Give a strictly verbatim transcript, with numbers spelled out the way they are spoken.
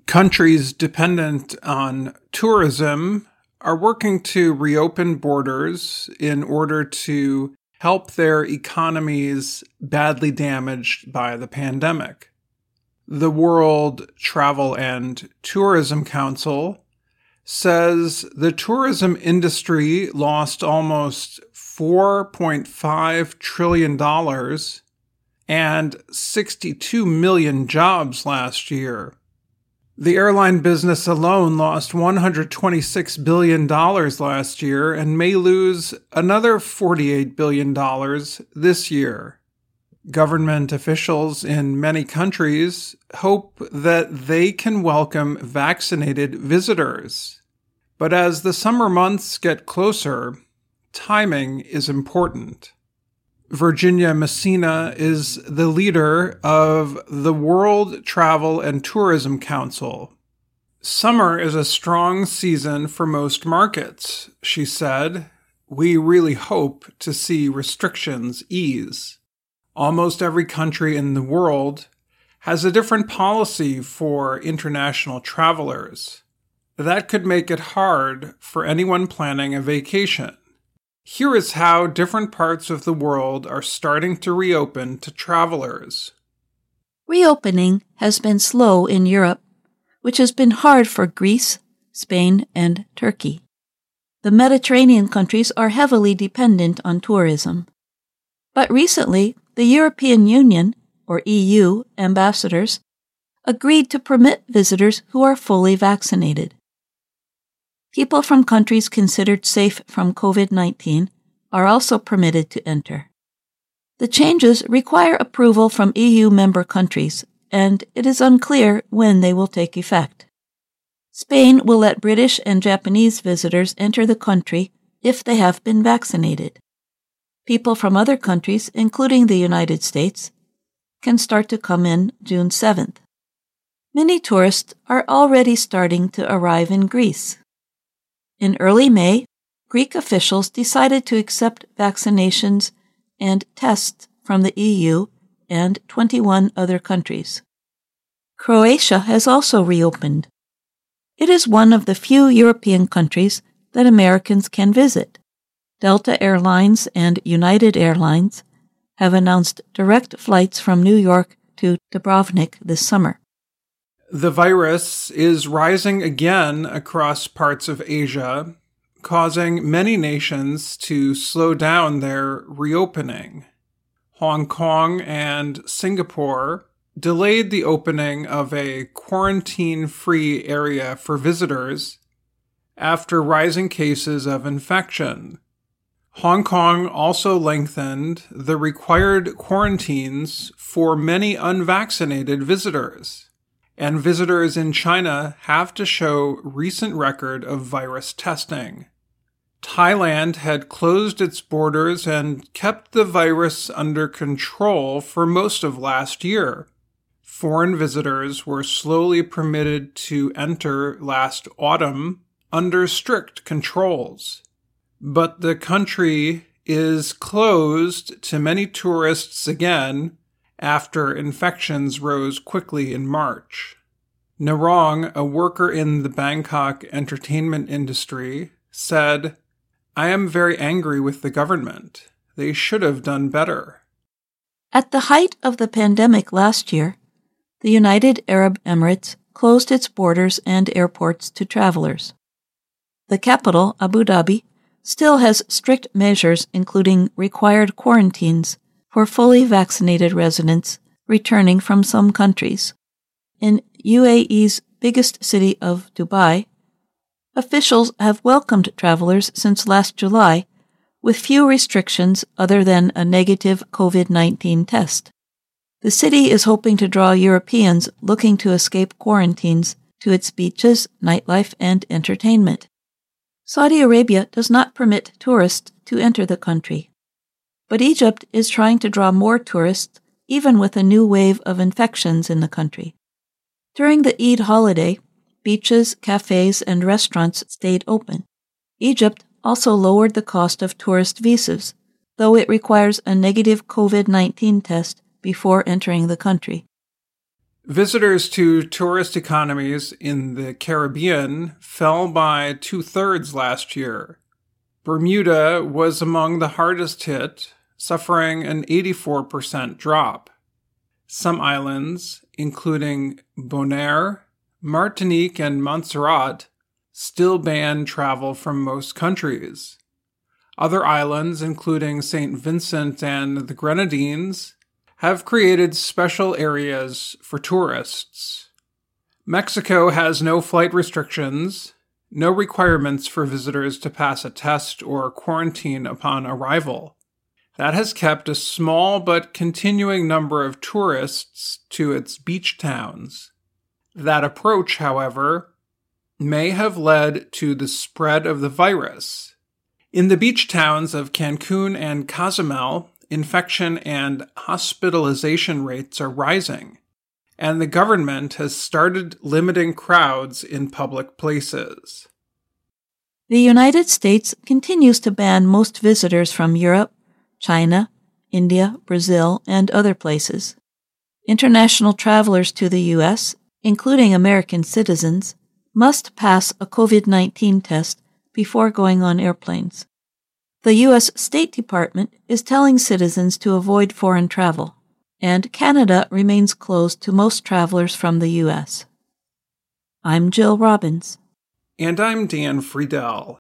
Countries dependent on tourism are working to reopen borders in order to help their economies badly damaged by the pandemic. The World Travel and Tourism Council says the tourism industry lost almost four point five trillion dollars and sixty-two million jobs last year. The airline business alone lost one hundred twenty-six billion dollars last year and may lose another forty-eight billion dollars this year. Government officials in many countries hope that they can welcome vaccinated visitors. But as the summer months get closer, timing is important. Virginia Messina is the leader of the World Travel and Tourism Council. Summer is a strong season for most markets, she said. We really hope to see restrictions ease. Almost every country in the world has a different policy for international travelers. That could make it hard for anyone planning a vacation. Here is how different parts of the world are starting to reopen to travelers. Reopening has been slow in Europe, which has been hard for Greece, Spain, and Turkey. The Mediterranean countries are heavily dependent on tourism. But recently, the European Union, or E U, ambassadors agreed to permit visitors who are fully vaccinated. People from countries considered safe from covid nineteen are also permitted to enter. The changes require approval from E U member countries, and it is unclear when they will take effect. Spain will let British and Japanese visitors enter the country if they have been vaccinated. People from other countries, including the United States, can start to come in June seventh. Many tourists are already starting to arrive in Greece. In early May, Greek officials decided to accept vaccinations and tests from the E U and twenty-one other countries. Croatia has also reopened. It is one of the few European countries that Americans can visit. Delta Airlines and United Airlines have announced direct flights from New York to Dubrovnik this summer. The virus is rising again across parts of Asia, causing many nations to slow down their reopening. Hong Kong and Singapore delayed the opening of a quarantine-free area for visitors after rising cases of infection. Hong Kong also lengthened the required quarantines for many unvaccinated visitors. And visitors in China have to show recent record of virus testing. Thailand had closed its borders and kept the virus under control for most of last year. Foreign visitors were slowly permitted to enter last autumn under strict controls. But the country is closed to many tourists again after infections rose quickly in March. Narong, a worker in the Bangkok entertainment industry, said, "I am very angry with the government. They should have done better." At the height of the pandemic last year, the United Arab Emirates closed its borders and airports to travelers. The capital, Abu Dhabi, still has strict measures including required quarantines for fully vaccinated residents returning from some countries. In U A E's biggest city of Dubai, officials have welcomed travelers since last July with few restrictions other than a negative covid nineteen test. The city is hoping to draw Europeans looking to escape quarantines to its beaches, nightlife, and entertainment. Saudi Arabia does not permit tourists to enter the country. But Egypt is trying to draw more tourists, even with a new wave of infections in the country. During the Eid holiday, beaches, cafes, and restaurants stayed open. Egypt also lowered the cost of tourist visas, though it requires a negative covid nineteen test before entering the country. Visitors to tourist economies in the Caribbean fell by two-thirds last year. Bermuda was among the hardest hit, suffering an eighty-four percent drop. Some islands, including Bonaire, Martinique, and Montserrat, still ban travel from most countries. Other islands, including Saint Vincent and the Grenadines, have created special areas for tourists. Mexico has no flight restrictions, no requirements for visitors to pass a test or quarantine upon arrival. That has kept a small but continuing number of tourists to its beach towns. That approach, however, may have led to the spread of the virus. In the beach towns of Cancun and Cozumel, infection and hospitalization rates are rising, and the government has started limiting crowds in public places. The United States continues to ban most visitors from Europe, China, India, Brazil, and other places. International travelers to the U S, including American citizens, must pass a COVID nineteen test before going on airplanes. The U S State Department is telling citizens to avoid foreign travel, and Canada remains closed to most travelers from the U S. I'm Jill Robbins. And I'm Dan Friedel.